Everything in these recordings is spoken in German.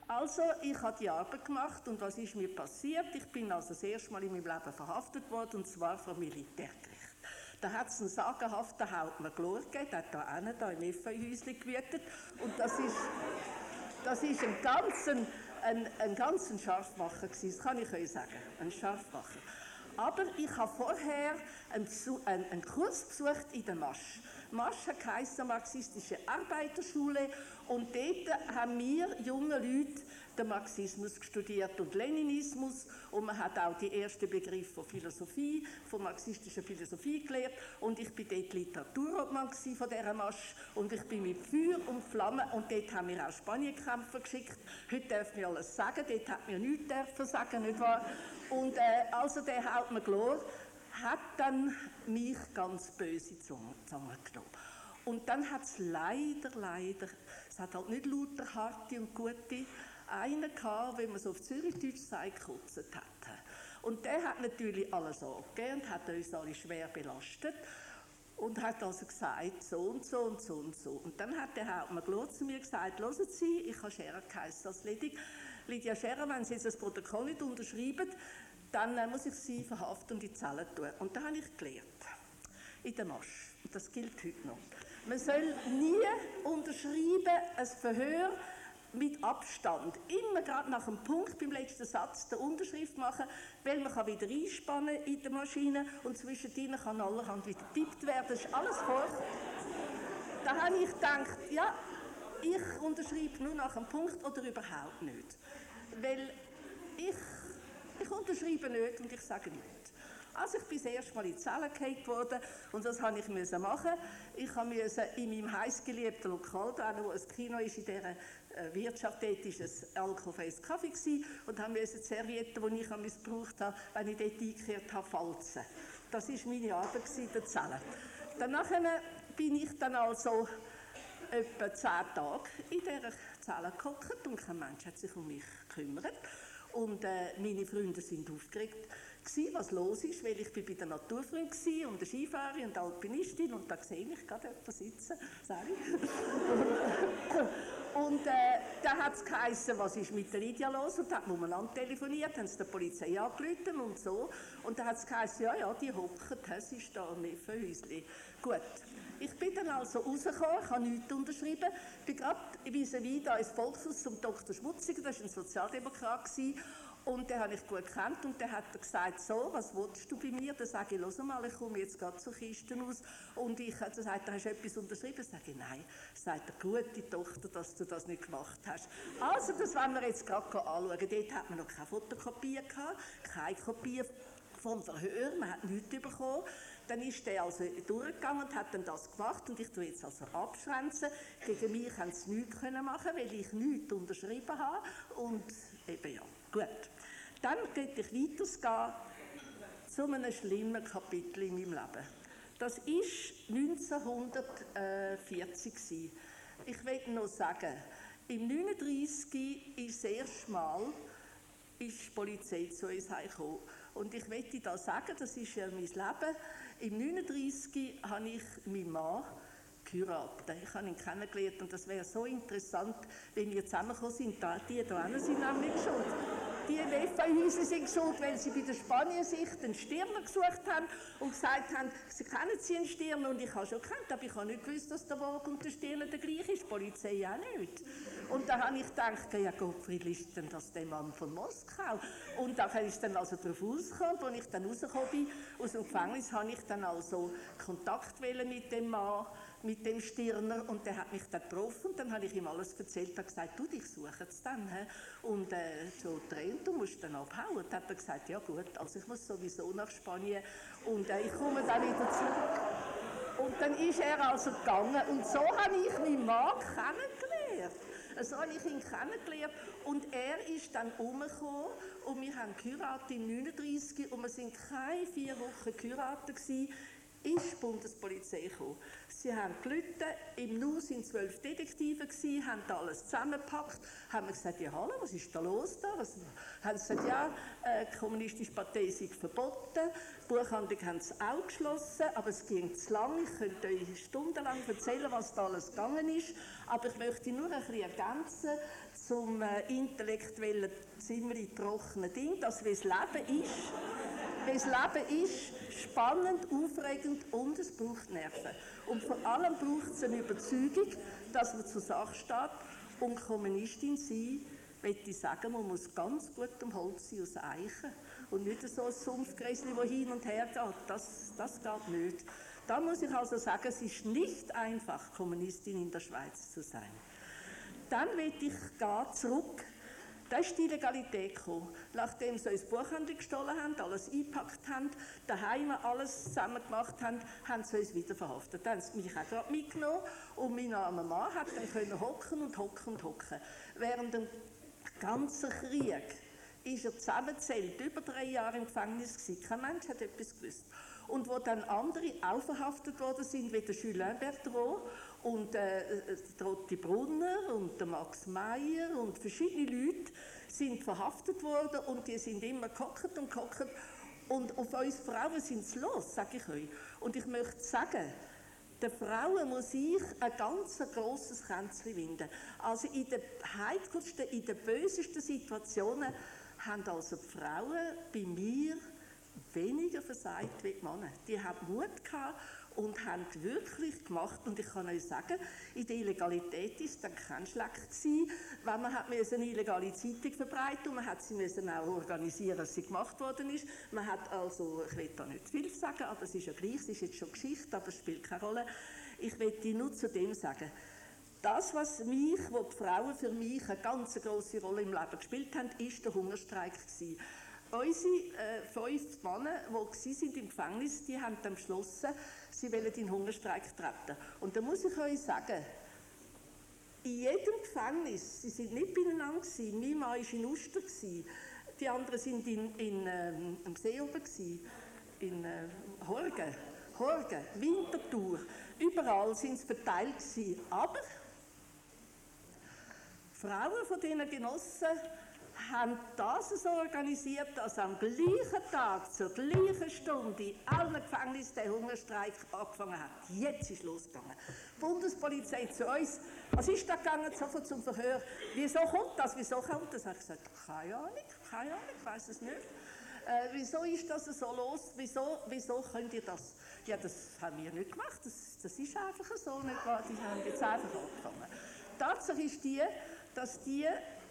Also, ich habe die Arbeit gemacht und was ist mir passiert? Ich bin also das erste Mal in meinem Leben verhaftet worden, und zwar vom Militärgericht. Da hat es einen sagenhaften Hauptmann Glor gegeben, der hat da im Efeu-Häuschen gewütet, und das ist ein ganz Scharfmacher gewesen, das kann ich euch sagen, ein Scharfmacher. Aber ich habe vorher einen Kurs besucht in der Masch. Masch heisst marxistische Arbeiterschule, und dort haben wir junge Leute den Marxismus studiert und Leninismus, und man hat auch die ersten Begriffe von Philosophie, von marxistischer Philosophie gelehrt, und ich bin dort Literaturobmann von dieser Masch, und ich bin mit Feuer und Flamme, und dort haben wir auch Spanienkämpfer geschickt. Heute darf man alles sagen, dort hat man nichts dürfen sagen, nicht wahr? Und also der Hauptmann Glor hat dann mich ganz böse Zunge genommen. Und dann hat es leider, es hat halt nicht lauter harte und gute, einen gehabt, wenn man so auf Zürichdeutsch sagt, gekotzt hat. Und der hat natürlich alles angegeben und hat uns alle schwer belastet und hat also gesagt, so und so und so und so. Und dann hat der Hauptmann Glor zu mir gesagt, hören Sie, ich habe Scherer geheißen als Lydia Scherer, wenn Sie jetzt das Protokoll nicht unterschreiben, dann muss ich Sie verhaften und in die Zelle tun. Und da habe ich gelernt, in der Masch, und das gilt heute noch, man soll nie unterschreiben, ein Verhör mit Abstand. Immer gerade nach dem Punkt beim letzten Satz der Unterschrift machen, weil man kann wieder einspannen in der Maschine und zwischendrin kann allerhand wieder getippt werden. Das ist alles furchtbar. Da habe ich gedacht, ja, ich unterschreibe nur nach dem Punkt oder überhaupt nicht. Weil ich unterschreibe nicht und ich sage nichts. Also ich bin das erste Mal in die Zelle geholt worden und das musste ich machen. Ich musste in meinem heißgeliebten Lokal, da wo ein Kino ist, in dieser Wirtschaft, dort war es alkoholfreies Kaffee gewesen, und musste die Servietten, die ich missbraucht habe, wenn ich dort eingekehrt habe, falzen. Das war meine Arbeit in der Zelle. Danach bin ich dann also etwa 10 Tage in dieser Zelle gehockt und kein Mensch hat sich um mich gekümmert. Und meine Freunde waren aufgeregt, was los ist, weil ich bei den Naturfreunden war und der Skifahrerin und Alpinistin, und da sehe ich gerade jemanden sitzen, sorry. Und da hat es geheißen, was ist mit der Lydia los, und da hat man umeinander telefoniert, haben sie der Polizei angerufen und so, und da hat es geheißen, ja, die hocken, das ist da ein Nebenhäuschen. Gut, ich bin dann also rausgekommen, ich habe nichts unterschrieben, bin gerade vis-à-vis da ins Volkshaus zum Dr. Schmutziger, das war ein Sozialdemokrat gewesen, und den habe ich gut gekannt, und der hat gesagt, so, was willst du bei mir? Dann sage ich, hör mal, ich komme jetzt gerade zur Kiste raus, und dann sagt er, hast du etwas unterschrieben? Dann sage ich, nein. Sagt er, gute Tochter, dass du das nicht gemacht hast. Also, das wollen wir jetzt gerade anschauen. Dort hat man noch keine Fotokopie gehabt, keine Kopie vom Verhör, man hat nichts bekommen. Dann ist der also durchgegangen und hat dann das gemacht, und ich tue jetzt also abschwänzen. Gegen mich haben sie nichts machen, weil ich nichts unterschrieben habe, und eben ja, gut. Dann geht ich weitergehen zu einem schlimmen Kapitel in meinem Leben. Das war 1940. Ich will noch sagen, im 1939 ist das erste Mal die Polizei zu uns gekommen. Und ich möchte da sagen, das ist ja mein Leben. Im 1939 habe ich meinen Mann geheiratet. Ich habe ihn kennengelernt, und das wäre so interessant, wenn wir zusammengekommen sind. Die hier sind nämlich schuld. Die Efeu-Häuser sind schuld, weil sie bei der Spaniensicht einen Stirner gesucht haben und gesagt haben, sie kennen sie einen Stirner, und ich habe schon gekannt, aber ich habe nicht gewusst, dass der Wagen und der Stirner der gleiche ist, die Polizei auch nicht. Und da habe ich gedacht, ja Gottfried, ist denn das der Mann von Moskau? Und da ist dann also darauf ausgekommen, als ich dann rausgekommen bin aus dem Gefängnis, habe ich dann also Kontakt mit dem Mann, mit dem Stirner, und der hat mich dann getroffen, und dann habe ich ihm alles erzählt, und gesagt, du, ich suche jetzt dann, und so Tränen, du musst dann abhauen. Dann hat er gesagt, ja gut, also ich muss sowieso nach Spanien, und ich komme dann wieder zurück. Und dann ist er also gegangen, und so habe ich meinen Mann kennengelernt. So habe ich ihn kennengelernt, und er ist dann umgekommen, und wir haben geheiratet im 1939, und wir waren keine 4 Wochen geheiratet gewesen. ist die Bundespolizei gekommen. Sie haben gerufen, im Nu sind 12 Detektive gewesen, haben da alles zusammengepackt, haben gesagt, ja hallo, was ist da los da? Haben sie gesagt, ja, die Kommunistische Partei sei verboten, die Buchhandlung haben sie auch geschlossen, aber es ging zu lang, ich könnte euch stundenlang erzählen, was da alles gegangen ist, aber ich möchte nur ein bisschen ergänzen zum intellektuellen, ziemlich trockenen Ding, dass wie das Leben ist. Das Leben ist spannend, aufregend und es braucht Nerven. Und vor allem braucht es eine Überzeugung, dass man zur Sache steht. Und Kommunistin sein, möchte ich sagen, man muss ganz gut am Holz sein, aus Eichen. Und nicht so ein Sumpfgräschen, das hin und her geht. Das geht nicht. Da muss ich also sagen, es ist nicht einfach, Kommunistin in der Schweiz zu sein. Dann möchte ich zurück. Da ist die Illegalität gekommen. Nachdem sie uns Buchhandlung gestohlen haben, alles eingepackt haben, daheim alles zusammen gemacht haben, haben sie uns wieder verhaftet. Dann haben sie mich auch gerade mitgenommen und mein armer Mann hat dann hocken und hocken und hocken. Während dem ganzen Krieg ist er zusammengezählt, über 3 Jahre im Gefängnis gewesen. Kein Mensch hat etwas gewusst. Und wo dann andere auch verhaftet worden sind, wie der Julien Bertrand und Trotti Brunner und der Max Meyer und verschiedene Leute sind verhaftet worden und die sind immer gehockt und auf uns Frauen sind sie los, sage ich euch. Und ich möchte sagen, den Frauen muss ich ein ganz grosses Kränzchen winden. Also in den heikelsten, in den bösesten Situationen haben also die Frauen bei mir weniger versagt wie die Männer. Die haben Mut gehabt und haben wirklich gemacht. Und ich kann euch sagen, in der Illegalität ist dann kein Schlecht gewesen, weil man hat eine illegale Zeitung verbreiten und man hat sie müssen auch organisieren, dass sie gemacht worden ist. Man hat also, ich will da nicht zu viel sagen, aber es ist ja gleich, es ist jetzt schon Geschichte, aber es spielt keine Rolle. Ich möchte nur zu dem sagen, das, wo die Frauen für mich eine ganz grosse Rolle im Leben gespielt haben, ist der Hungerstreik gewesen. Unsere 5 Männer, die im Gefängnis waren, die haben dann beschlossen, sie wollen in den Hungerstreik treten. Und da muss ich euch sagen, in jedem Gefängnis, sie sind nicht beieinander gewesen, mein Mann war in Uster, die anderen waren am See oben, in Horgen, Winterthur, überall sind sie verteilt gewesen. Aber Frauen von diesen Genossen haben das so organisiert, dass am gleichen Tag, zur gleichen Stunde, in allen Gefängnissen der Hungerstreik angefangen hat. Jetzt ist losgegangen. Die Bundespolizei zu uns, was ist da gegangen, sofort zum Verhör? Wieso kommt das? Wieso kommt das? Ich habe gesagt, keine Ahnung, ich weiß es nicht. Wieso ist das so los? Wieso könnt ihr das? Ja, das haben wir nicht gemacht, das ist einfach so nicht wahr, die haben jetzt einfach angefangen. Tatsache ist die, dass die,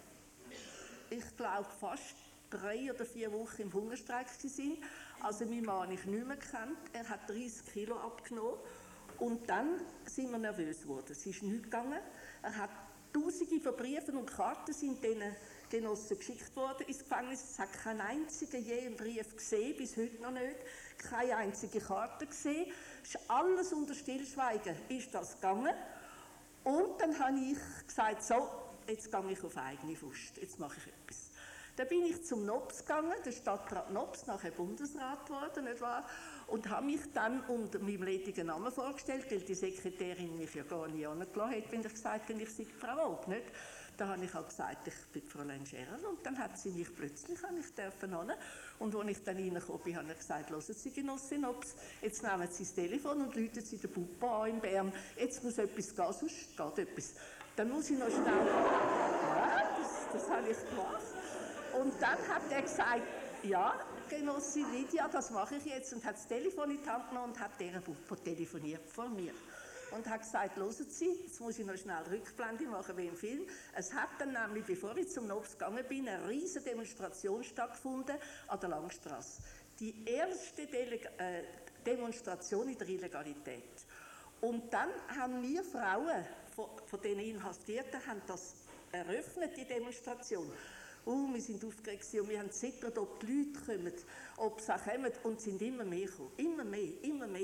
ich glaube, fast 3 oder 4 Wochen im Hungerstreik waren. Also mein Mann habe ich nicht mehr gekannt. Er hat 30 Kilo abgenommen. Und dann sind wir nervös geworden. Es ist nichts gegangen. Er hat Tausende von Briefen und Karten sind diesen Genossen geschickt worden ins Gefängnis. Es hat keinen einzigen je einen Brief gesehen, bis heute noch nicht. Keine einzige Karte gesehen. Es ist alles unter Stillschweigen ist das gegangen. Und dann habe ich gesagt, so, jetzt gehe ich auf eigene Faust, jetzt mache ich etwas. Dann bin ich zum Nobs gegangen, der Stadtrat Nobs, nachher Bundesrat geworden, nicht wahr? Und habe mich dann unter meinem ledigen Namen vorgestellt, weil die Sekretärin mich ja gar nicht angelassen hat, wenn ich gesagt habe, ich sei Frau Ob, nicht? Da habe ich auch gesagt, ich bin Fräulein Scherl und dann hat sie mich plötzlich dürfen hin. Und als ich dann reingekommen bin, habe ich gesagt, hören Sie, Genossin Nobs, jetzt nehmen Sie das Telefon und rufen Sie den Pupa an in Bern, jetzt muss etwas gehen, sonst geht etwas. Dann muss ich noch schnell... Ja, das habe ich gemacht. Und dann hat er gesagt, ja, Genossin Lydia, das mache ich jetzt. Und hat das Telefon in die Hand genommen und hat deren Pupa telefoniert von mir. Und hat gesagt, hören Sie, jetzt muss ich noch schnell Rückblende machen wie im Film. Es hat dann nämlich, bevor ich zum Nobs gegangen bin, eine riesige Demonstration stattgefunden an der Langstrasse. Die erste Demonstration in der Illegalität. Und dann haben wir Frauen, von den Inhaftierten, haben das eröffnet, die Demonstration. Wir sind aufgeregt und wir haben zittert, ob die Leute kommen, ob sie auch kommen und sind immer mehr gekommen. Immer mehr.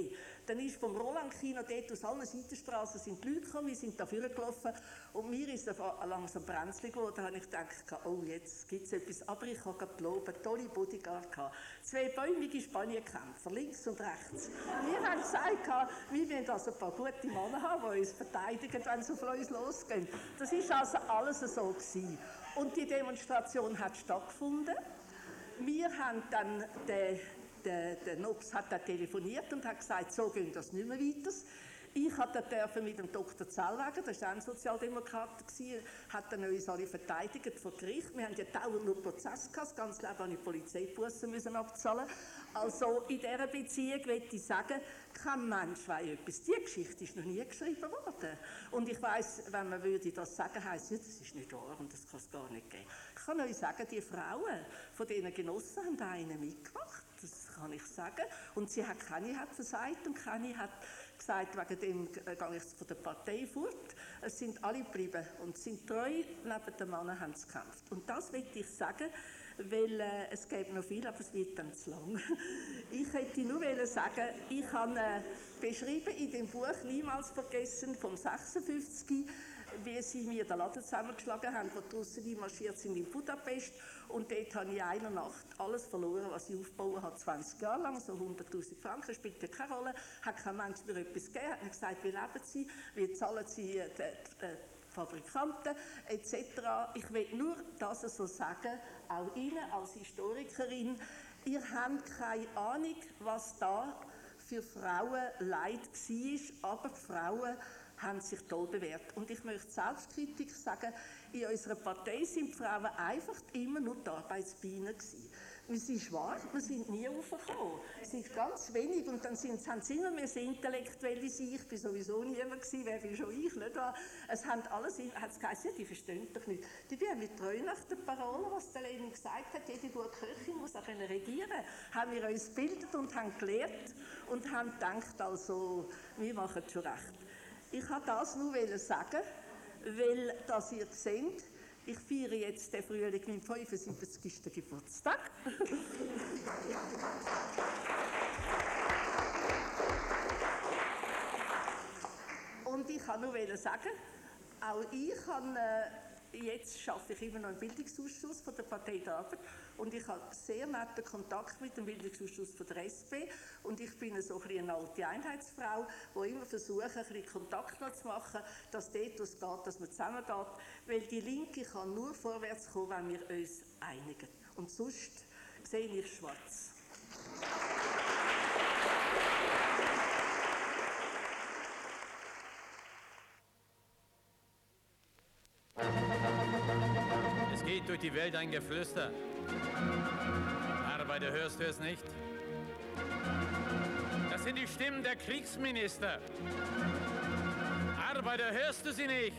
Dann ist vom Roland-Kino dort aus allen Seitenstraßen sind die Leute gekommen, wir sind da vorgelaufen und mir ist langsam brenzlig geworden. Da habe ich gedacht, oh, jetzt gibt es etwas. Aber ich habe gerade loben, tolle Bodyguard gehabt. 2 bäumige Spanienkämpfer, links und rechts. Wir haben gesagt, wir wollen also ein paar gute Männer haben, die uns verteidigen, wenn sie auf uns losgehen. Das war also alles so gewesen. Und die Demonstration hat stattgefunden. Wir haben dann, der Nobs hat dann telefoniert und hat gesagt, so geht das nicht mehr weiter. Ich durfte mit dem Dr. Zellweger, das war auch ein Sozialdemokrat, hat dann uns alle verteidigt vor Gericht. Wir haben ja dauernd nur Prozess gehabt, das ganze Leben musste ich Polizeibussen abzahlen. Also in dieser Beziehung möchte ich sagen, kein Mensch weiß etwas. Diese Geschichte ist noch nie geschrieben worden. Und ich weiss, wenn man würde das sagen, heisst es, das ist nicht wahr und das kann es gar nicht geben. Ich kann euch sagen, die Frauen von diesen Genossen haben einen mitgemacht, das kann ich sagen. Und keine hat versagt und keine hat gesagt, wegen dem gehe ich von der Partei fort. Es sind alle geblieben und sind treu neben den Männern haben sie gekämpft. Und das möchte ich sagen, weil es gäbe noch viel, aber es wird dann zu lang. Ich hätte nur sagen, ich habe beschrieben in dem Buch «Niemals vergessen» vom 56, wie sie mir den Laden zusammengeschlagen haben, wo draussen einmarschiert sind in Budapest. Und dort habe ich in einer Nacht alles verloren, was ich aufgebaut habe, 20 Jahre lang, so 100'000 Franken, spielt ja keine Rolle. Hat kein Mensch mir etwas gegeben, hat mir gesagt, wie leben Sie, wie zahlen Sie die Fabrikanten etc. Ich will nur das so sagen, auch Ihnen als Historikerin, ihr habt keine Ahnung, was da für Frauen Leid war, aber die Frauen haben sich toll bewährt. Und ich möchte selbstkritisch sagen, in unserer Partei sind die Frauen einfach immer nur die Arbeitsbienen gewesen. Wir sind schwach, wir sind nie raufgekommen. Es sind ganz wenig und dann haben sie immer mehr Intellektuelle sein. Ich war sowieso niemand gewesen, wer bin schon ich, nicht wahr? Es haben alles, hat es geheißen, die verstehen doch nicht. Die werden mit treu nach der Parole, was der Lenin gesagt hat, jede gute Köchin muss auch regieren können. Haben wir uns gebildet und haben gelehrt und haben gedacht, also, wir machen es schon recht. Ich wollte das nur sagen, weil, dass ihr seht, ich feiere jetzt den Frühling meinen 75. Geburtstag. Und ich kann nur sagen, auch ich habe, jetzt arbeite ich immer noch im Bildungsausschuss von der Partei der Arbeit und ich habe sehr netten Kontakt mit dem Bildungsausschuss von der SP und ich bin so eine alte Einheitsfrau, die immer versucht, ein bisschen Kontakt noch zu machen, dass dort es geht, dass man zusammengeht, weil die Linke kann nur vorwärts kommen, wenn wir uns einigen. Und sonst sehe ich schwarz. Es geht durch die Welt ein Geflüster. Arbeiter, hörst du es nicht? Das sind die Stimmen der Kriegsminister. Arbeiter, hörst du sie nicht?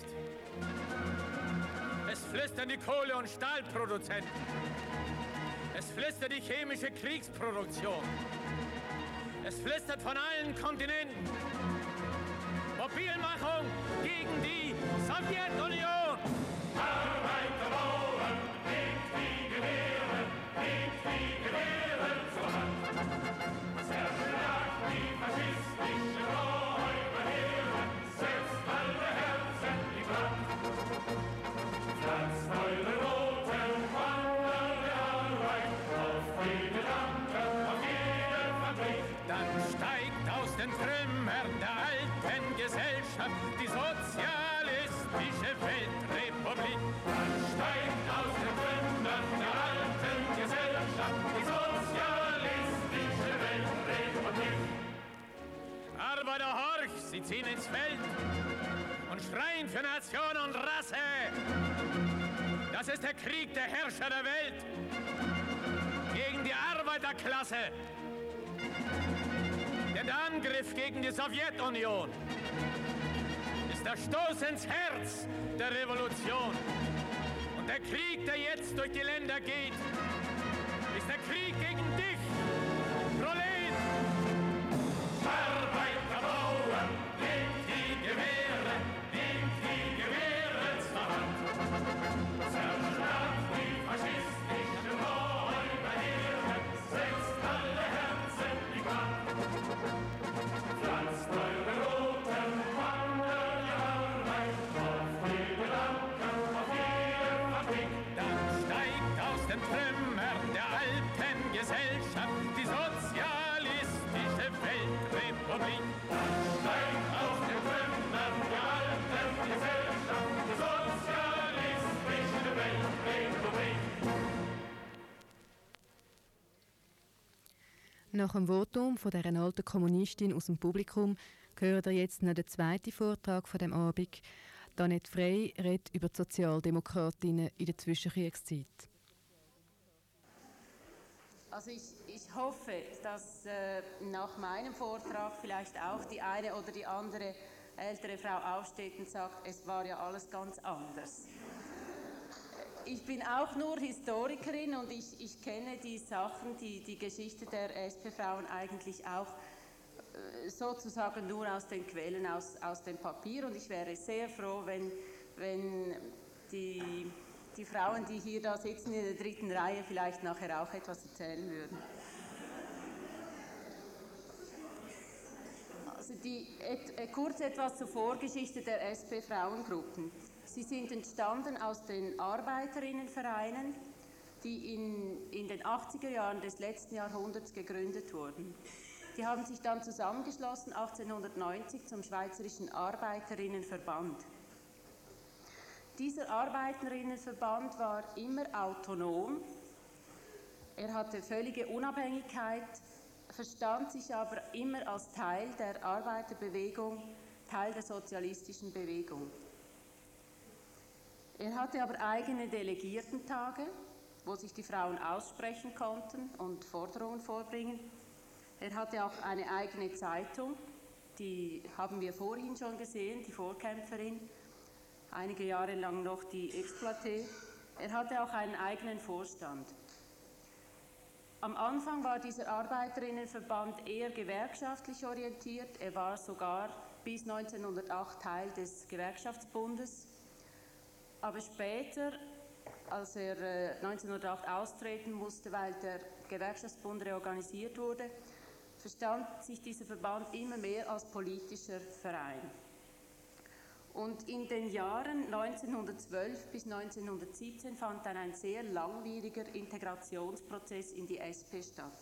Es flüstern die Kohle- und Stahlproduzenten. Es flüstert die chemische Kriegsproduktion. Es flüstert von allen Kontinenten. Mobilmachung gegen die Sowjetunion. Arbeiter, Bauern, nehmt die Gewehre zur Hand. Zerschlagt die faschistische Räuberheere, setzt alle Herzen in Brand. Pflanzt eure roten Banner der Arbeit auf die Gedanken, auf jede Fabrik. Dann steigt aus den Trümmern der alten Gesellschaft die sozialistische Weltrepublik. Dann steigt aus den Trümmern der alten Gesellschaft die sozialistische Weltrepublik. Arbeiter, horch, sie ziehen ins Feld und schreien für Nation und Rasse. Das ist der Krieg der Herrscher der Welt gegen die Arbeiterklasse. Denn der Angriff gegen die Sowjetunion ist der Stoß ins Herz der Revolution. Und der Krieg, der jetzt durch die Länder geht, ist der Krieg gegen dich, Prolet! Arbeiter, Bauern, nehmt die Gewehre zur Hand. Zerschlagt die faschistische Räuberheere, setzt alle Herzen in Brand. Nach dem Votum von dieser alten Kommunistin aus dem Publikum gehört ihr jetzt noch den zweiten Vortrag von dem Abend. Annette Frey redet über die Sozialdemokratinnen in der Zwischenkriegszeit. Also ich hoffe, dass nach meinem Vortrag vielleicht auch die eine oder die andere ältere Frau aufsteht und sagt, es war ja alles ganz anders. Ich bin auch nur Historikerin und ich kenne die Sachen, die Geschichte der SP-Frauen eigentlich auch sozusagen nur aus den Quellen, aus dem Papier. Und ich wäre sehr froh, wenn die Frauen, die hier da sitzen in der dritten Reihe, vielleicht nachher auch etwas erzählen würden. Also kurz etwas zur Vorgeschichte der SP-Frauengruppen. Sie sind entstanden aus den Arbeiterinnenvereinen, die in den 80er Jahren des letzten Jahrhunderts gegründet wurden. Die haben sich dann zusammengeschlossen 1890 zum Schweizerischen Arbeiterinnenverband. Dieser Arbeiterinnenverband war immer autonom, er hatte völlige Unabhängigkeit, verstand sich aber immer als Teil der Arbeiterbewegung, Teil der sozialistischen Bewegung. Er hatte aber eigene Delegiertentage, wo sich die Frauen aussprechen konnten und Forderungen vorbringen. Er hatte auch eine eigene Zeitung, die haben wir vorhin schon gesehen, die Vorkämpferin, einige Jahre lang noch die Exploitée. Er hatte auch einen eigenen Vorstand. Am Anfang war dieser Arbeiterinnenverband eher gewerkschaftlich orientiert. Er war sogar bis 1908 Teil des Gewerkschaftsbundes. Aber später, als er 1908 austreten musste, weil der Gewerkschaftsbund reorganisiert wurde, verstand sich dieser Verband immer mehr als politischer Verein. Und in den Jahren 1912 bis 1917 fand dann ein sehr langwieriger Integrationsprozess in die SP statt.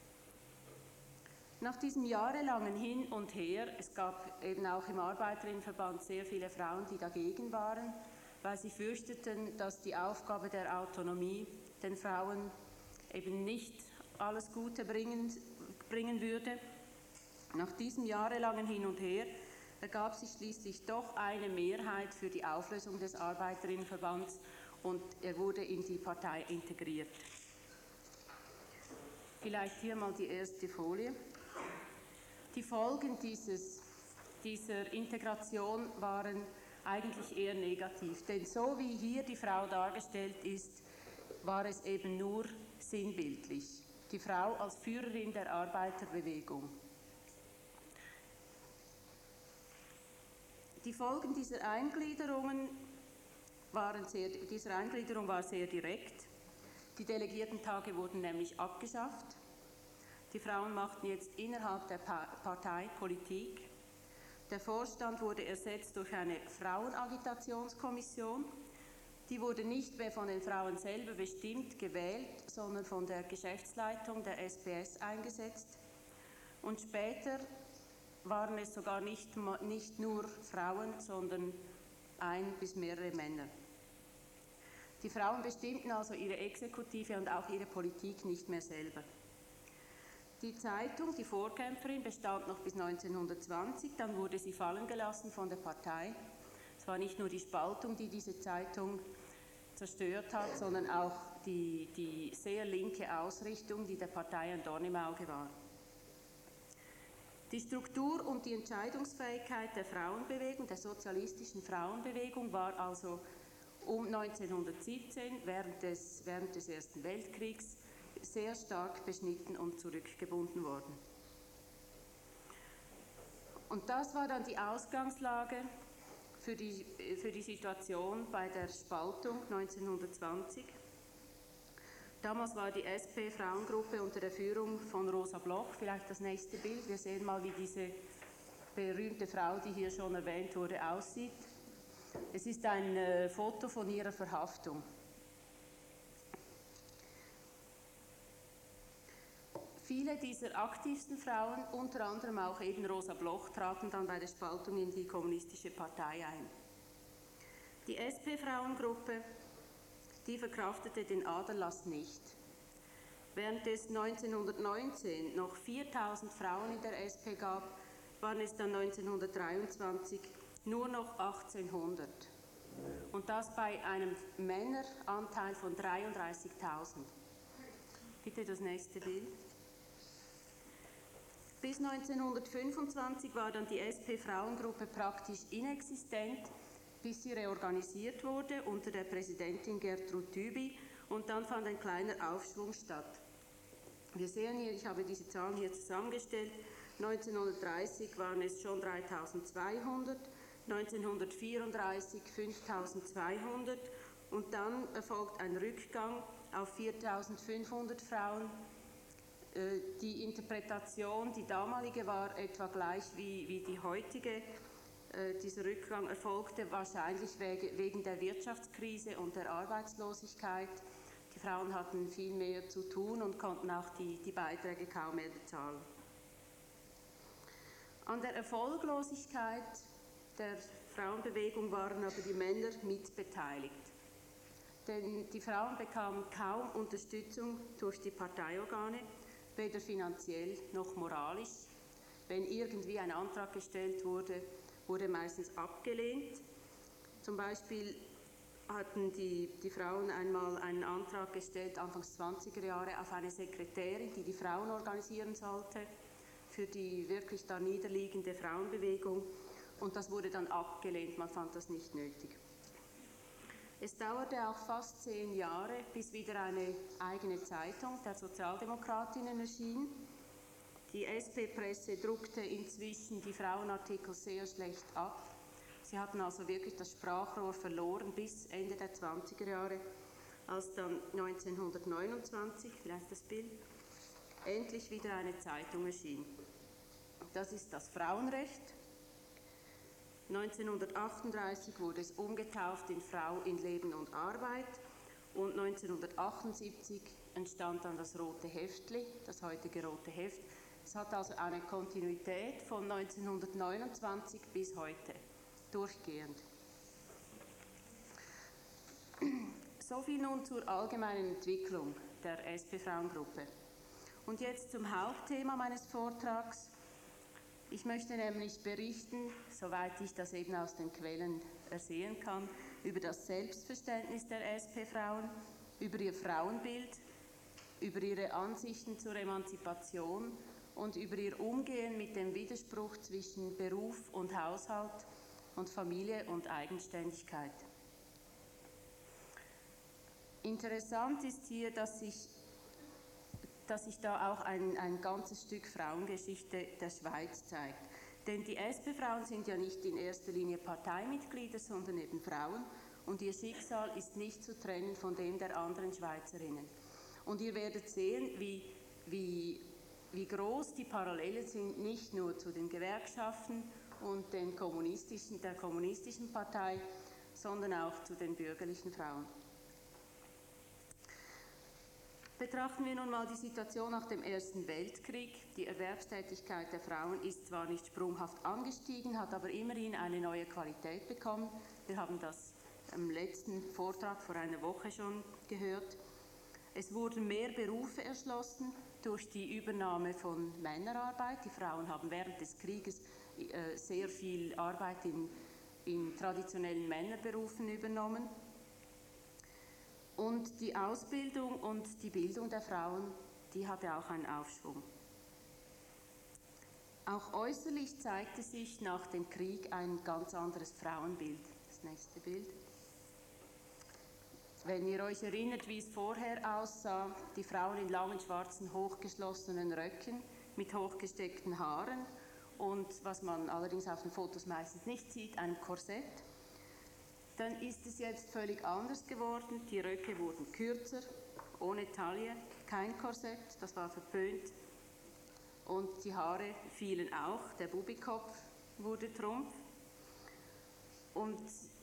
Nach diesem jahrelangen Hin und Her, es gab eben auch im Arbeiterinnenverband sehr viele Frauen, die dagegen waren, weil sie fürchteten, dass die Aufgabe der Autonomie den Frauen eben nicht alles Gute bringen würde. Nach diesem jahrelangen Hin und Her ergab sich schließlich doch eine Mehrheit für die Auflösung des Arbeiterinnenverbands und er wurde in die Partei integriert. Vielleicht hier mal die erste Folie. Die Folgen dieser Integration waren eigentlich eher negativ, denn so wie hier die Frau dargestellt ist, war es eben nur sinnbildlich. Die Frau als Führerin der Arbeiterbewegung. Die Folgen dieser Eingliederung war sehr direkt. Die Delegiertentage wurden nämlich abgeschafft. Die Frauen machten jetzt innerhalb der Partei Politik. Der Vorstand wurde ersetzt durch eine Frauenagitationskommission. Die wurde nicht mehr von den Frauen selber bestimmt, gewählt, sondern von der Geschäftsleitung der SPS eingesetzt. Und später waren es sogar nicht nur Frauen, sondern ein bis mehrere Männer. Die Frauen bestimmten also ihre Exekutive und auch ihre Politik nicht mehr selber. Die Zeitung, die Vorkämpferin, bestand noch bis 1920, dann wurde sie fallen gelassen von der Partei. Es war nicht nur die Spaltung, die diese Zeitung zerstört hat, sondern auch die sehr linke Ausrichtung, die der Partei ein Dorn im Auge war. Die Struktur und die Entscheidungsfähigkeit der Frauenbewegung, der sozialistischen Frauenbewegung, war also um 1917, während des Ersten Weltkriegs, sehr stark beschnitten und zurückgebunden worden. Und das war dann die Ausgangslage für die Situation bei der Spaltung 1920. Damals war die SP-Frauengruppe unter der Führung von Rosa Bloch, vielleicht das nächste Bild. Wir sehen mal, wie diese berühmte Frau, die hier schon erwähnt wurde, aussieht. Es ist ein Foto von ihrer Verhaftung. Viele dieser aktivsten Frauen, unter anderem auch eben Rosa Bloch, traten dann bei der Spaltung in die Kommunistische Partei ein. Die SP-Frauengruppe, die verkraftete den Aderlass nicht. Während es 1919 noch 4000 Frauen in der SP gab, waren es dann 1923 nur noch 1800. Und das bei einem Männeranteil von 33.000. Bitte das nächste Bild. Bis 1925 war dann die SP-Frauengruppe praktisch inexistent, bis sie reorganisiert wurde unter der Präsidentin Gertrud Tübi, und dann fand ein kleiner Aufschwung statt. Wir sehen hier, ich habe diese Zahlen hier zusammengestellt, 1930 waren es schon 3.200, 1934 5.200 und dann erfolgt ein Rückgang auf 4.500 Frauen. Die Interpretation, die damalige, war etwa gleich wie die heutige. Dieser Rückgang erfolgte wahrscheinlich wegen der Wirtschaftskrise und der Arbeitslosigkeit. Die Frauen hatten viel mehr zu tun und konnten auch die Beiträge kaum mehr bezahlen. An der Erfolglosigkeit der Frauenbewegung waren aber die Männer mitbeteiligt. Denn die Frauen bekamen kaum Unterstützung durch die Parteiorgane, weder finanziell noch moralisch. Wenn irgendwie ein Antrag gestellt wurde, wurde meistens abgelehnt. Zum Beispiel hatten die Frauen einmal einen Antrag gestellt, Anfangs 20er Jahre, auf eine Sekretärin, die die Frauen organisieren sollte, für die wirklich da niederliegende Frauenbewegung. Und das wurde dann abgelehnt, man fand das nicht nötig. Es dauerte auch fast 10 Jahre, bis wieder eine eigene Zeitung der Sozialdemokratinnen erschien. Die SP-Presse druckte inzwischen die Frauenartikel sehr schlecht ab. Sie hatten also wirklich das Sprachrohr verloren bis Ende der 20er Jahre, als dann 1929, vielleicht das Bild, endlich wieder eine Zeitung erschien. Das ist das Frauenrecht. 1938 wurde es umgetauft in Frau in Leben und Arbeit und 1978 entstand dann das Rote Heftli, das heutige Rote Heft. Es hat also eine Kontinuität von 1929 bis heute, durchgehend. So viel nun zur allgemeinen Entwicklung der SP-Frauengruppe. Und jetzt zum Hauptthema meines Vortrags. Ich möchte nämlich berichten, soweit ich das eben aus den Quellen ersehen kann, über das Selbstverständnis der SP-Frauen, über ihr Frauenbild, über ihre Ansichten zur Emanzipation und über ihr Umgehen mit dem Widerspruch zwischen Beruf und Haushalt und Familie und Eigenständigkeit. Interessant ist hier, dass sich da auch ein ganzes Stück Frauengeschichte der Schweiz zeigt. Denn die SP-Frauen sind ja nicht in erster Linie Parteimitglieder, sondern eben Frauen. Und ihr Schicksal ist nicht zu trennen von dem der anderen Schweizerinnen. Und ihr werdet sehen, wie groß die Parallelen sind, nicht nur zu den Gewerkschaften und der kommunistischen Partei, sondern auch zu den bürgerlichen Frauen. Betrachten wir nun mal die Situation nach dem Ersten Weltkrieg. Die Erwerbstätigkeit der Frauen ist zwar nicht sprunghaft angestiegen, hat aber immerhin eine neue Qualität bekommen. Wir haben das im letzten Vortrag vor einer Woche schon gehört. Es wurden mehr Berufe erschlossen durch die Übernahme von Männerarbeit. Die Frauen haben während des Krieges sehr viel Arbeit in traditionellen Männerberufen übernommen. Und die Ausbildung und die Bildung der Frauen, die hatte auch einen Aufschwung. Auch äußerlich zeigte sich nach dem Krieg ein ganz anderes Frauenbild. Das nächste Bild. Wenn ihr euch erinnert, wie es vorher aussah, die Frauen in langen, schwarzen, hochgeschlossenen Röcken mit hochgesteckten Haaren und, was man allerdings auf den Fotos meistens nicht sieht, einem Korsett, dann ist es jetzt völlig anders geworden. Die Röcke wurden kürzer, ohne Taille, kein Korsett, das war verpönt. Und die Haare fielen auch, der Bubikopf wurde Trumpf. Und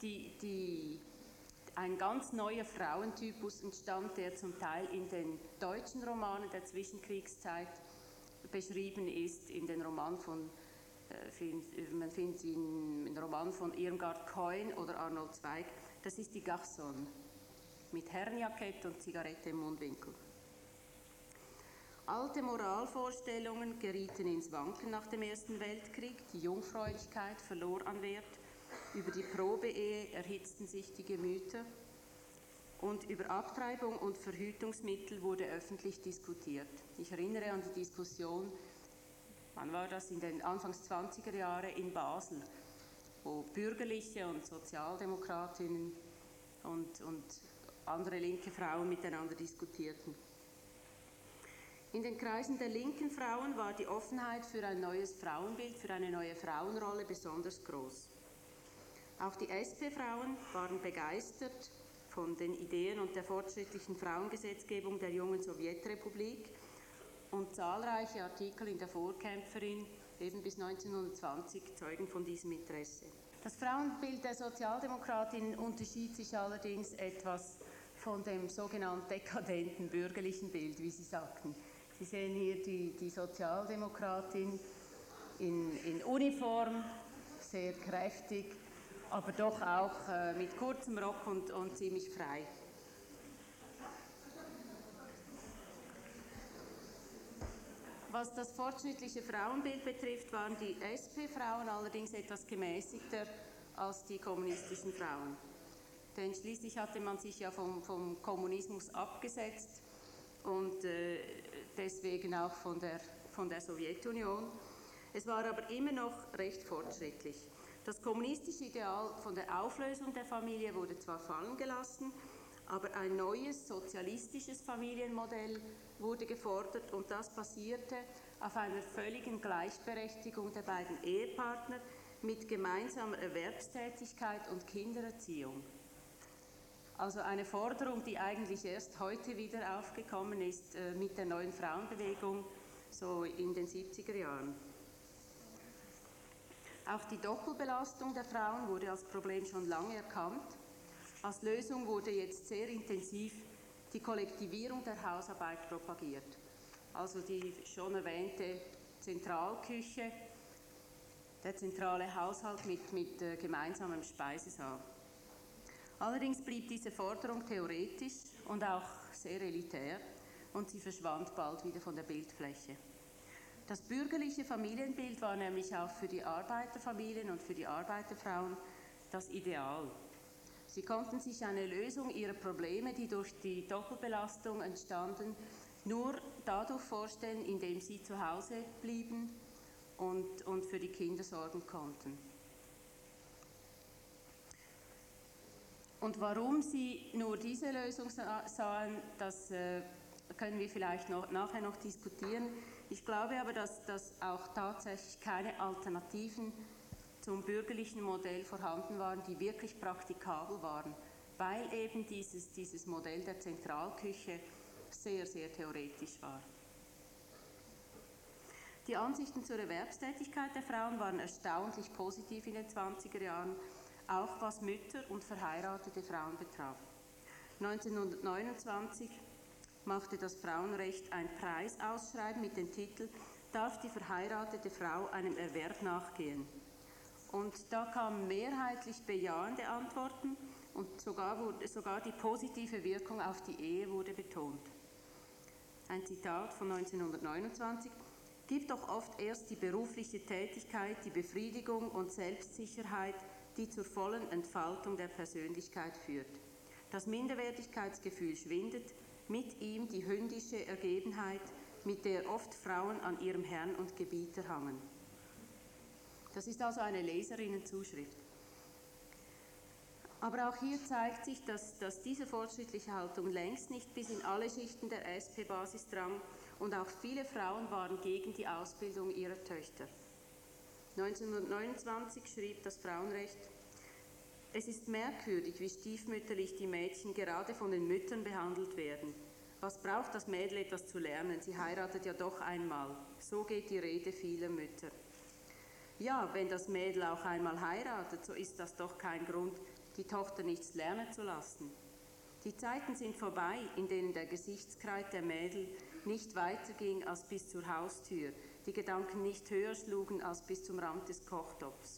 ein ganz neuer Frauentypus entstand, der zum Teil in den deutschen Romanen der Zwischenkriegszeit beschrieben ist, in den Romanen von man findet sie im Roman von Irmgard Keun oder Arnold Zweig. Das ist die Garçonne mit Herrenjackett und Zigarette im Mundwinkel. Alte Moralvorstellungen gerieten ins Wanken nach dem Ersten Weltkrieg, die Jungfräulichkeit verlor an Wert, über die Probeehe erhitzten sich die Gemüter und über Abtreibung und Verhütungsmittel wurde öffentlich diskutiert. Ich erinnere an die Diskussion, wann war das, in den Anfangs 20er Jahre in Basel, wo bürgerliche und Sozialdemokratinnen und andere linke Frauen miteinander diskutierten. In den Kreisen der linken Frauen war die Offenheit für ein neues Frauenbild, für eine neue Frauenrolle besonders groß. Auch die SP-Frauen waren begeistert von den Ideen und der fortschrittlichen Frauengesetzgebung der jungen Sowjetrepublik und zahlreiche Artikel in der Vorkämpferin eben bis 1920 zeugen von diesem Interesse. Das Frauenbild der Sozialdemokratinnen unterschied sich allerdings etwas von dem sogenannten dekadenten bürgerlichen Bild, wie Sie sagten. Sie sehen hier die Sozialdemokratin in Uniform, sehr kräftig, aber doch auch mit kurzem Rock und ziemlich frei. Was das fortschrittliche Frauenbild betrifft, waren die SP-Frauen allerdings etwas gemäßigter als die kommunistischen Frauen. Denn schließlich hatte man sich ja vom Kommunismus abgesetzt und deswegen auch von der Sowjetunion. Es war aber immer noch recht fortschrittlich. Das kommunistische Ideal von der Auflösung der Familie wurde zwar fallen gelassen, aber ein neues sozialistisches Familienmodell wurde gefordert und das basierte auf einer völligen Gleichberechtigung der beiden Ehepartner mit gemeinsamer Erwerbstätigkeit und Kindererziehung. Also eine Forderung, die eigentlich erst heute wieder aufgekommen ist mit der neuen Frauenbewegung, so in den 70er Jahren. Auch die Doppelbelastung der Frauen wurde als Problem schon lange erkannt. Als Lösung wurde jetzt sehr intensiv die Kollektivierung der Hausarbeit propagiert. Also die schon erwähnte Zentralküche, der zentrale Haushalt mit gemeinsamem Speisesaal. Allerdings blieb diese Forderung theoretisch und auch sehr elitär und sie verschwand bald wieder von der Bildfläche. Das bürgerliche Familienbild war nämlich auch für die Arbeiterfamilien und für die Arbeiterfrauen das Ideal. Sie konnten sich eine Lösung ihrer Probleme, die durch die Doppelbelastung entstanden, nur dadurch vorstellen, indem sie zu Hause blieben und für die Kinder sorgen konnten. Und warum sie nur diese Lösung sahen, das können wir vielleicht nachher noch diskutieren. Ich glaube aber, dass auch tatsächlich keine Alternativen zum bürgerlichen Modell vorhanden waren, die wirklich praktikabel waren, weil eben dieses Modell der Zentralküche sehr, sehr theoretisch war. Die Ansichten zur Erwerbstätigkeit der Frauen waren erstaunlich positiv in den 20er Jahren, auch was Mütter und verheiratete Frauen betraf. 1929 machte das Frauenrecht ein Preisausschreiben mit dem Titel „Darf die verheiratete Frau einem Erwerb nachgehen?“ Und da kamen mehrheitlich bejahende Antworten und sogar die positive Wirkung auf die Ehe wurde betont. Ein Zitat von 1929: „Gibt doch oft erst die berufliche Tätigkeit, die Befriedigung und Selbstsicherheit, die zur vollen Entfaltung der Persönlichkeit führt. Das Minderwertigkeitsgefühl schwindet, mit ihm die hündische Ergebenheit, mit der oft Frauen an ihrem Herrn und Gebieter hangen.“ Das ist also eine Leserinnenzuschrift. Aber auch hier zeigt sich, dass diese fortschrittliche Haltung längst nicht bis in alle Schichten der SP-Basis drang und auch viele Frauen waren gegen die Ausbildung ihrer Töchter. 1929 schrieb das Frauenrecht: „Es ist merkwürdig, wie stiefmütterlich die Mädchen gerade von den Müttern behandelt werden. Was braucht das Mädel etwas zu lernen? Sie heiratet ja doch einmal. So geht die Rede vieler Mütter. Ja, wenn das Mädel auch einmal heiratet, so ist das doch kein Grund, die Tochter nichts lernen zu lassen. Die Zeiten sind vorbei, in denen der Gesichtskreis der Mädel nicht weiterging als bis zur Haustür, die Gedanken nicht höher schlugen als bis zum Rand des Kochtopfs.“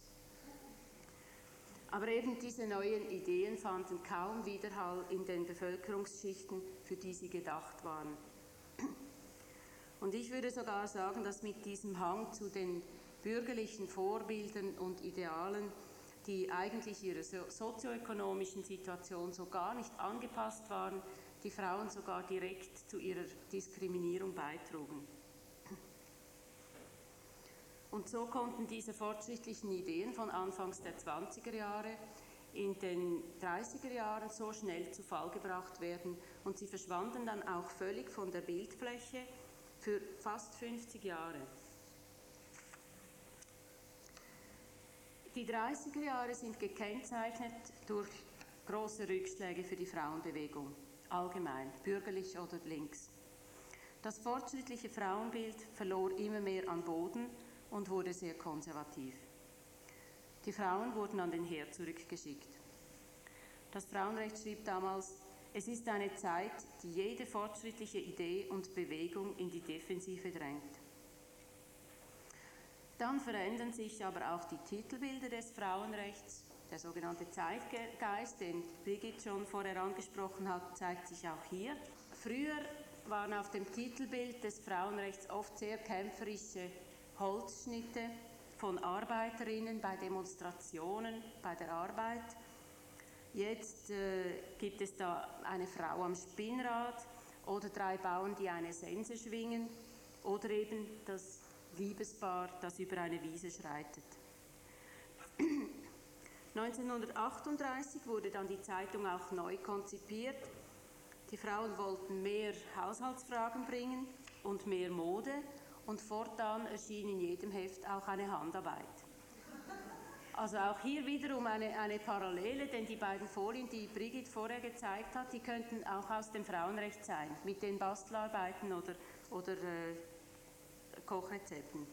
Aber eben diese neuen Ideen fanden kaum Widerhall in den Bevölkerungsschichten, für die sie gedacht waren. Und ich würde sogar sagen, dass mit diesem Hang zu den bürgerlichen Vorbildern und Idealen, die eigentlich ihrer sozioökonomischen Situation so gar nicht angepasst waren, die Frauen sogar direkt zu ihrer Diskriminierung beitrugen. Und so konnten diese fortschrittlichen Ideen von Anfangs der 20er Jahre in den 30er Jahren so schnell zu Fall gebracht werden und sie verschwanden dann auch völlig von der Bildfläche für fast 50 Jahre. Die 30er Jahre sind gekennzeichnet durch große Rückschläge für die Frauenbewegung, allgemein, bürgerlich oder links. Das fortschrittliche Frauenbild verlor immer mehr an Boden und wurde sehr konservativ. Die Frauen wurden an den Herd zurückgeschickt. Das Frauenrecht schrieb damals, es ist eine Zeit, die jede fortschrittliche Idee und Bewegung in die Defensive drängt. Dann verändern sich aber auch die Titelbilder des Frauenrechts. Der sogenannte Zeitgeist, den Brigitte schon vorher angesprochen hat, zeigt sich auch hier. Früher waren auf dem Titelbild des Frauenrechts oft sehr kämpferische Holzschnitte von Arbeiterinnen bei Demonstrationen, bei der Arbeit. Jetzt gibt es da eine Frau am Spinnrad oder 3 Bauern, die eine Sense schwingen oder eben das Liebespaar, das über eine Wiese schreitet. 1938 wurde dann die Zeitung auch neu konzipiert. Die Frauen wollten mehr Haushaltsfragen bringen und mehr Mode und fortan erschien in jedem Heft auch eine Handarbeit. Also auch hier wiederum eine Parallele, denn die beiden Folien, die Brigitte vorher gezeigt hat, die könnten auch aus dem Frauenrecht sein, mit den Bastelarbeiten oder Kochrezepten.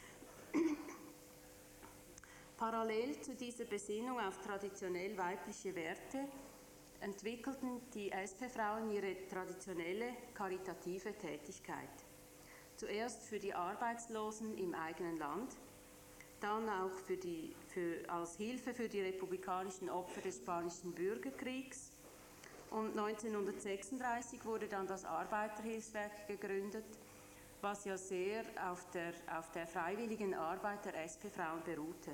Parallel zu dieser Besinnung auf traditionell weibliche Werte entwickelten die SP-Frauen ihre traditionelle karitative Tätigkeit. Zuerst für die Arbeitslosen im eigenen Land, dann auch als Hilfe für die republikanischen Opfer des Spanischen Bürgerkriegs. Und 1936 wurde dann das Arbeiterhilfswerk gegründet, was ja sehr auf der freiwilligen Arbeit der SP-Frauen beruhte.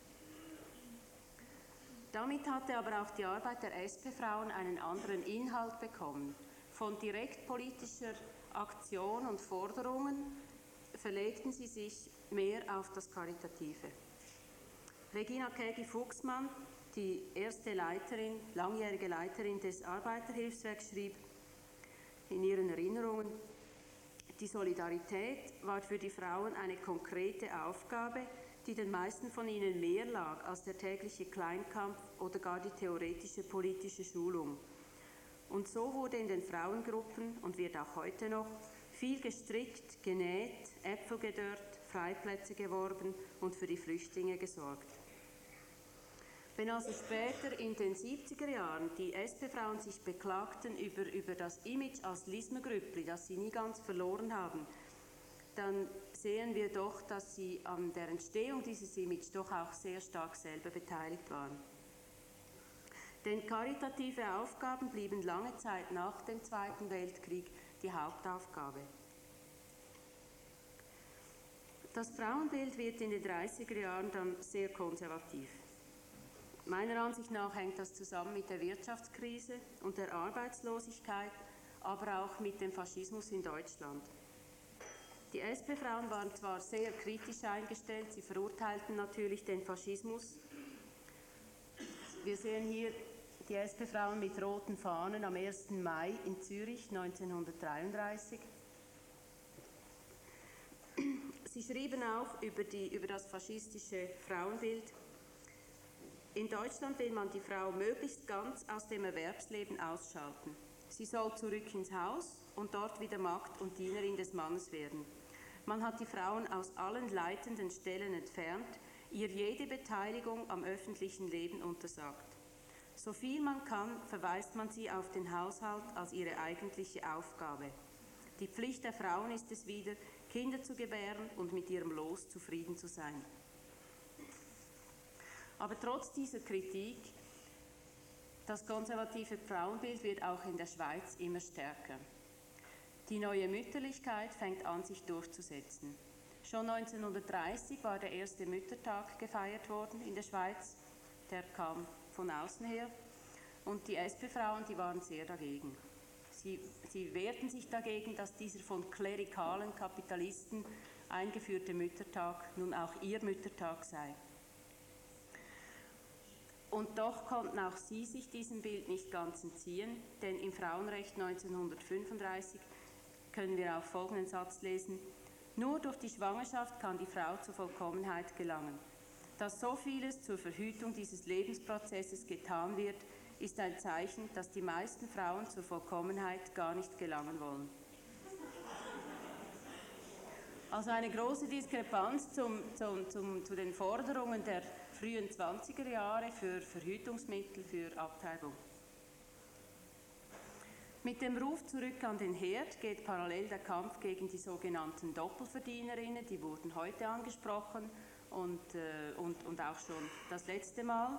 Damit hatte aber auch die Arbeit der SP-Frauen einen anderen Inhalt bekommen. Von direkt politischer Aktion und Forderungen verlegten sie sich mehr auf das Karitative. Regina Kägi-Fuchsmann, die erste langjährige Leiterin des Arbeiterhilfswerks, schrieb in ihren Erinnerungen, die Solidarität war für die Frauen eine konkrete Aufgabe, die den meisten von ihnen mehr lag als der tägliche Kleinkampf oder gar die theoretische politische Schulung. Und so wurde in den Frauengruppen, und wird auch heute noch, viel gestrickt, genäht, Äpfel gedörrt, Freiplätze geworben und für die Flüchtlinge gesorgt. Wenn also später in den 70er Jahren die SP-Frauen sich beklagten über das Image als Lismergrüppli, das sie nie ganz verloren haben, dann sehen wir doch, dass sie an der Entstehung dieses Images doch auch sehr stark selber beteiligt waren. Denn karitative Aufgaben blieben lange Zeit nach dem Zweiten Weltkrieg die Hauptaufgabe. Das Frauenbild wird in den 30er Jahren dann sehr konservativ. Meiner Ansicht nach hängt das zusammen mit der Wirtschaftskrise und der Arbeitslosigkeit, aber auch mit dem Faschismus in Deutschland. Die SP-Frauen waren zwar sehr kritisch eingestellt, sie verurteilten natürlich den Faschismus. Wir sehen hier die SP-Frauen mit roten Fahnen am 1. Mai in Zürich 1933. Sie schrieben auch über das faschistische Frauenbild. In Deutschland will man die Frau möglichst ganz aus dem Erwerbsleben ausschalten. Sie soll zurück ins Haus und dort wieder Magd und Dienerin des Mannes werden. Man hat die Frauen aus allen leitenden Stellen entfernt, ihr jede Beteiligung am öffentlichen Leben untersagt. So viel man kann, verweist man sie auf den Haushalt als ihre eigentliche Aufgabe. Die Pflicht der Frauen ist es wieder, Kinder zu gebären und mit ihrem Los zufrieden zu sein. Aber trotz dieser Kritik, das konservative Frauenbild wird auch in der Schweiz immer stärker. Die neue Mütterlichkeit fängt an, sich durchzusetzen. Schon 1930 war der erste Müttertag gefeiert worden in der Schweiz. Der kam von außen her. Und die SP-Frauen, die waren sehr dagegen. Sie wehrten sich dagegen, dass dieser von klerikalen Kapitalisten eingeführte Müttertag nun auch ihr Müttertag sei. Und doch konnten auch sie sich diesem Bild nicht ganz entziehen, denn im Frauenrecht 1935 können wir auch folgenden Satz lesen: Nur durch die Schwangerschaft kann die Frau zur Vollkommenheit gelangen. Dass so vieles zur Verhütung dieses Lebensprozesses getan wird, ist ein Zeichen, dass die meisten Frauen zur Vollkommenheit gar nicht gelangen wollen. Also eine große Diskrepanz zu den Forderungen der frühen 20er Jahre für Verhütungsmittel, für Abtreibung. Mit dem Ruf zurück an den Herd geht parallel der Kampf gegen die sogenannten Doppelverdienerinnen, die wurden heute angesprochen und auch schon das letzte Mal.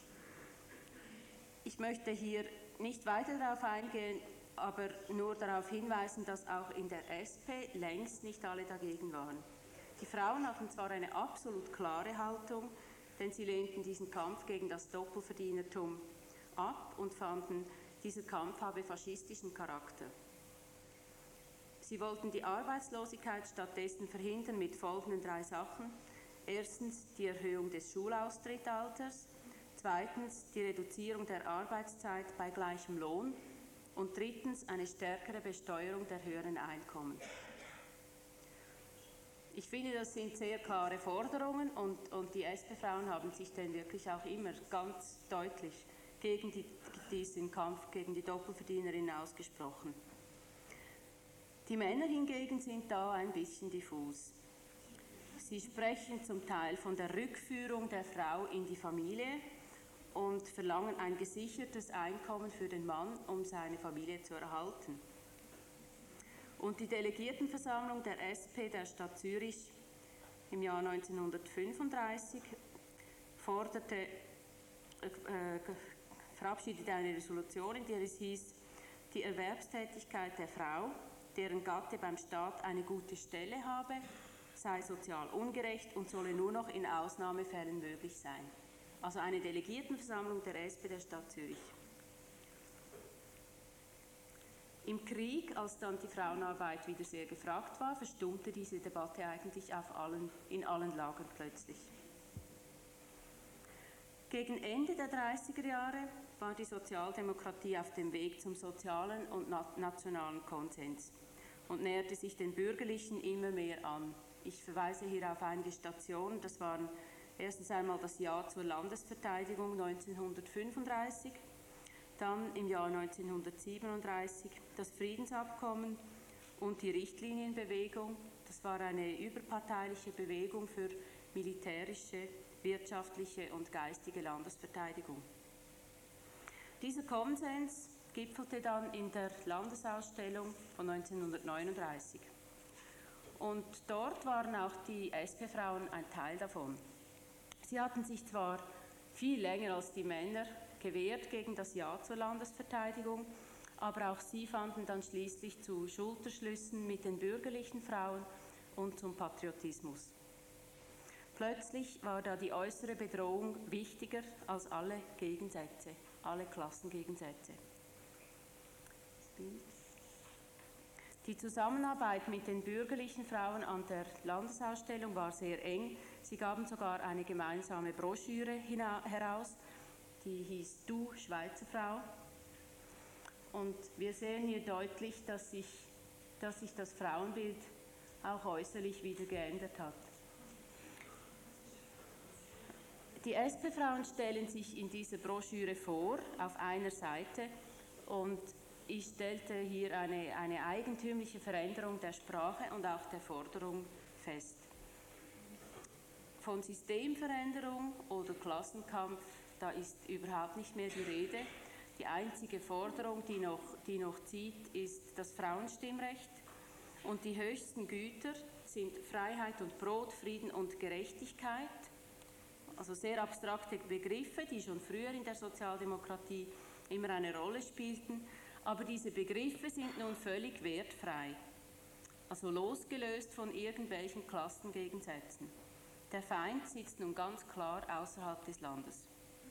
Ich möchte hier nicht weiter darauf eingehen, aber nur darauf hinweisen, dass auch in der SP längst nicht alle dagegen waren. Die Frauen hatten zwar eine absolut klare Haltung, denn sie lehnten diesen Kampf gegen das Doppelverdienertum ab und fanden, dieser Kampf habe faschistischen Charakter. Sie wollten die Arbeitslosigkeit stattdessen verhindern mit folgenden 3 Sachen. Erstens die Erhöhung des Schulaustrittalters, zweitens die Reduzierung der Arbeitszeit bei gleichem Lohn und drittens eine stärkere Besteuerung der höheren Einkommen. Ich finde, das sind sehr klare Forderungen und die SP-Frauen haben sich dann wirklich auch immer ganz deutlich gegen diesen Kampf gegen die Doppelverdienerinnen ausgesprochen. Die Männer hingegen sind da ein bisschen diffus. Sie sprechen zum Teil von der Rückführung der Frau in die Familie und verlangen ein gesichertes Einkommen für den Mann, um seine Familie zu erhalten. Und die Delegiertenversammlung der SP der Stadt Zürich im Jahr 1935 verabschiedete eine Resolution, in der es hieß, die Erwerbstätigkeit der Frau, deren Gatte beim Staat eine gute Stelle habe, sei sozial ungerecht und solle nur noch in Ausnahmefällen möglich sein. Also eine Delegiertenversammlung der SP der Stadt Zürich. Im Krieg, als dann die Frauenarbeit wieder sehr gefragt war, verstummte diese Debatte eigentlich in allen Lagern plötzlich. Gegen Ende der 30er Jahre war die Sozialdemokratie auf dem Weg zum sozialen und nationalen Konsens und näherte sich den Bürgerlichen immer mehr an. Ich verweise hier auf einige Stationen. Das waren erstens einmal das Ja zur Landesverteidigung 1935, dann im Jahr 1937 das Friedensabkommen und die Richtlinienbewegung. Das war eine überparteiliche Bewegung für militärische, wirtschaftliche und geistige Landesverteidigung. Dieser Konsens gipfelte dann in der Landesausstellung von 1939. Und dort waren auch die SP-Frauen ein Teil davon. Sie hatten sich zwar viel länger als die Männer gewehrt gegen das Ja zur Landesverteidigung, aber auch sie fanden dann schließlich zu Schulterschlüssen mit den bürgerlichen Frauen und zum Patriotismus. Plötzlich war da die äußere Bedrohung wichtiger als alle Gegensätze, alle Klassengegensätze. Die Zusammenarbeit mit den bürgerlichen Frauen an der Landesausstellung war sehr eng. Sie gaben sogar eine gemeinsame Broschüre heraus, die hieß Du Schweizer Frau. Und wir sehen hier deutlich, dass sich das Frauenbild auch äußerlich wieder geändert hat. Die SP-Frauen stellen sich in dieser Broschüre vor, auf einer Seite, und ich stellte hier eine eigentümliche Veränderung der Sprache und auch der Forderung fest. Von Systemveränderung oder Klassenkampf, da ist überhaupt nicht mehr die Rede. Die einzige Forderung, die noch zieht, ist das Frauenstimmrecht. Und die höchsten Güter sind Freiheit und Brot, Frieden und Gerechtigkeit. Also sehr abstrakte Begriffe, die schon früher in der Sozialdemokratie immer eine Rolle spielten. Aber diese Begriffe sind nun völlig wertfrei, also losgelöst von irgendwelchen Klassengegensätzen. Der Feind sitzt nun ganz klar außerhalb des Landes.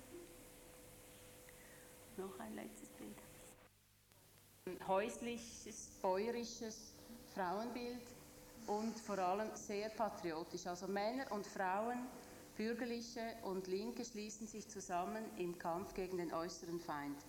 Noch ein letztes Bild. Ein häusliches, bäuerisches Frauenbild und vor allem sehr patriotisch. Also Männer und Frauen, Bürgerliche und Linke schließen sich zusammen im Kampf gegen den äußeren Feind.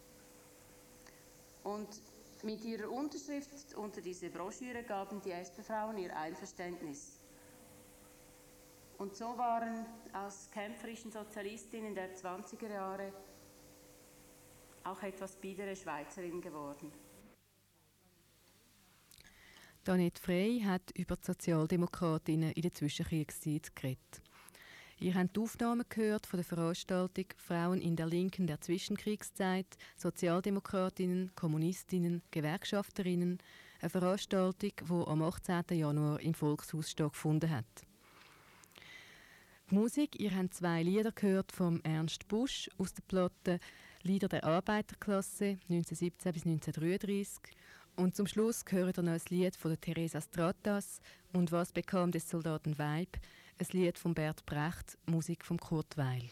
Und mit ihrer Unterschrift unter diese Broschüre gaben die SP-Frauen ihr Einverständnis. Und so waren aus kämpferischen Sozialistinnen der 20er Jahre auch etwas biedere Schweizerinnen geworden. Annette Frey hat über die Sozialdemokratinnen in der Zwischenkriegszeit geredet. Ihr habt die Aufnahmen gehört von der Veranstaltung «Frauen in der Linken der Zwischenkriegszeit, Sozialdemokratinnen, Kommunistinnen, Gewerkschafterinnen», eine Veranstaltung, die am 18. Januar im Volkshaus stattgefunden hat. Die Musik, ihr habt 2 Lieder gehört von Ernst Busch aus der Platte «Lieder der Arbeiterklasse» 1917 bis 1933. Und zum Schluss hören wir noch ein Lied von der Teresa Stratas und «Was bekam des Soldaten Weib», ein Lied von Bert Brecht, Musik von Kurt Weil.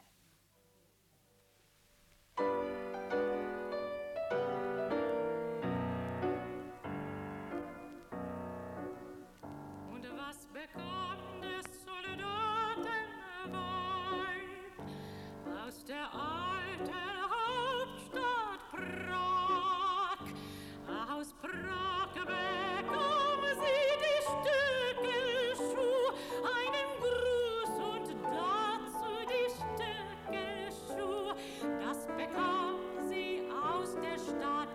Und was bekam des Soldaten Weib aus der alten Hauptstadt Prag? Aus Prag bekam sie die Stücke Schuh, einen Gruß und dazu die Stücke Schuh. Das bekam sie aus der Stadt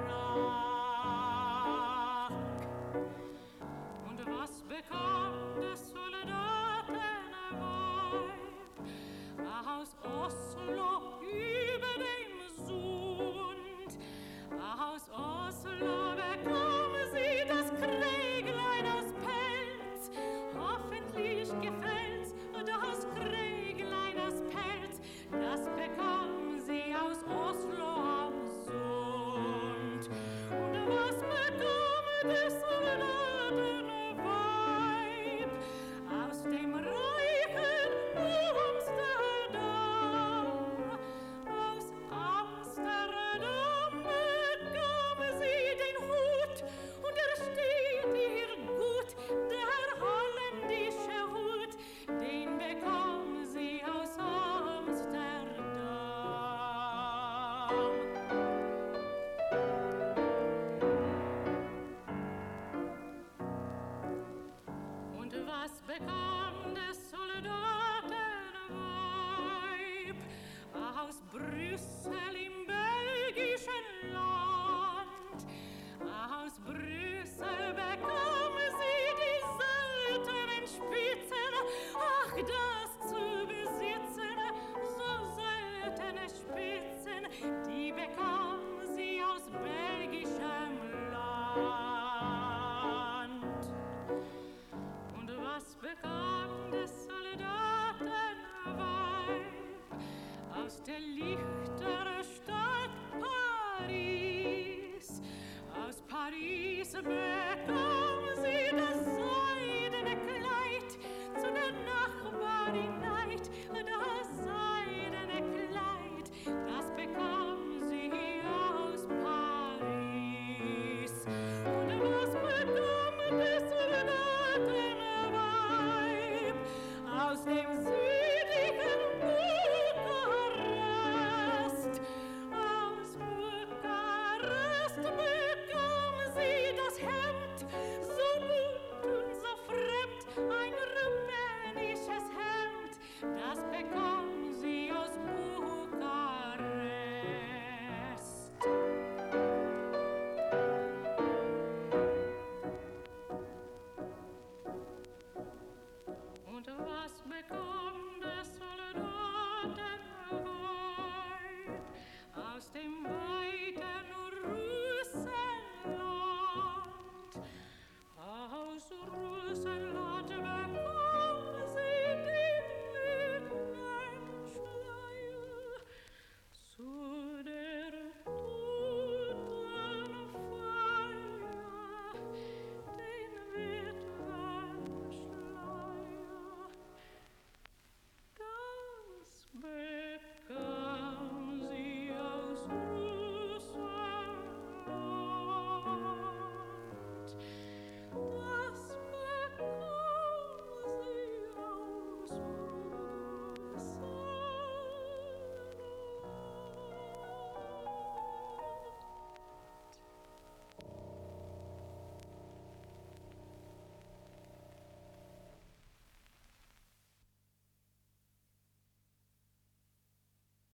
Prag. Und was bekam des Soldaten Weib aus Oslo über dem Sund? Aus Oslo bekam sie das Kräglein aus Pelz. Hoffentlich gefällt's, das Kräglein aus Pelz. Das bekam sie aus Oslo am Sund. Und was bekam des Soldaten Weib aus dem reichen Amsterdam? Aus Amsterdam bekam sie den Hut, und steht ihr gut, der holländische Hut, den bekam sie aus Amsterdam. Und was bekam des Soldaten Weib aus Brüssel im belgischen Land? Aus Brüssel bekam sie die seltenen Spitzen, ach, das zu besitzen, so seltene Spitzen, die bekam sie aus belgischem Land. Und was bekam des Soldaten Weib aus der lichteren Stadt Paris? Aus Paris